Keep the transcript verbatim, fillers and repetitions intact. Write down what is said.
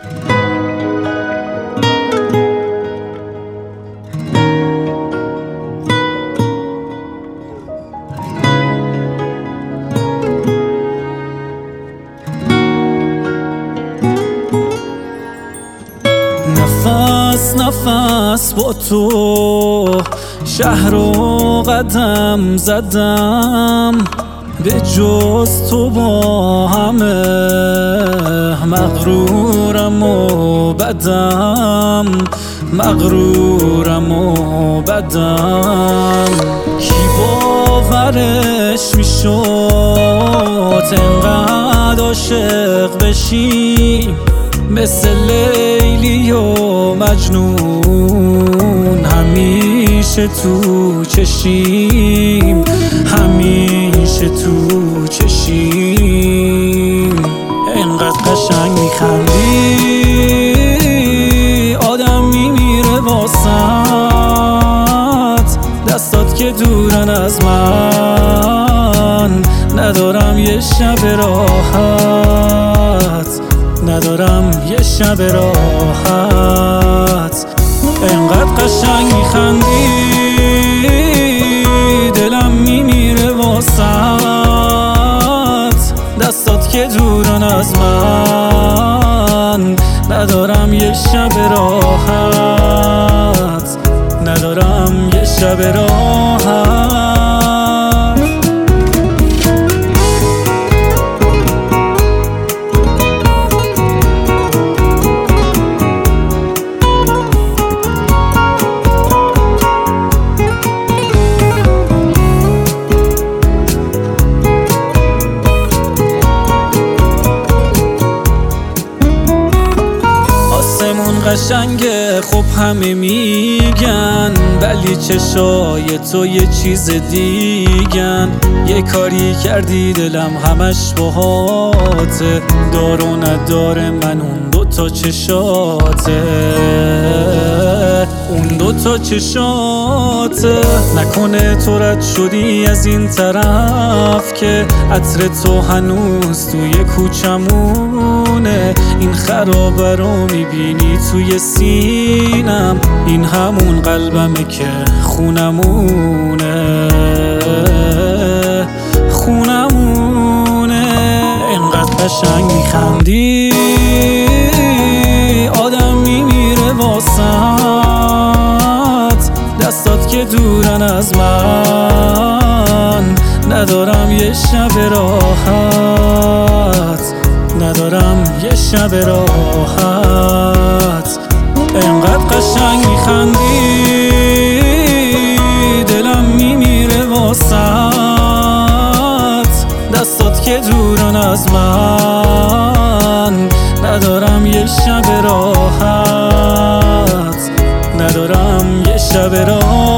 نفس نفس با تو شهر رو قدم زدم، به جز تو با همه مغرورم و بدم، مغرورم و بدم. کی باورش میشد انقدر عاشق بشی، مثل لیلی و مجنون همیشه تو چشیم، همیشه تو چشیم. اینقدر قشنگ میخندی آدم میمیره واسط، دستات که دورن از من، ندارم یه شب راحت، ندارم یه شب راحت. اینقدر قشنگ میخندی دلم میمیره واسط، دستات که دورن از من، ندارم یه شب راحت، ندارم یه شب راحت. قشنگه خب همه میگن، ولی چشای تو یه چیز دیگن. یه کاری کردی دلم همش باهاته، دار و نداره من اون دوتا چشاته، اون دوتا چشاته. نکنه تو رد شدی از این طرف که عطر تو هنوز توی کوچمونه. این خرابه رو میبینی توی سینم، این همون قلبمه که خونمونه، خونمونه. اینقدر قشنگ میخندی آدم میمیره واسط، دستات که دورن از من، ندارم یه شب راحت، ندارم یه شب راحت. اینقدر قشنگ میخندی دلم میمیره واسط، دستات که دورن از من، ندارم یه شب راحت، ندارم یه شب راحت.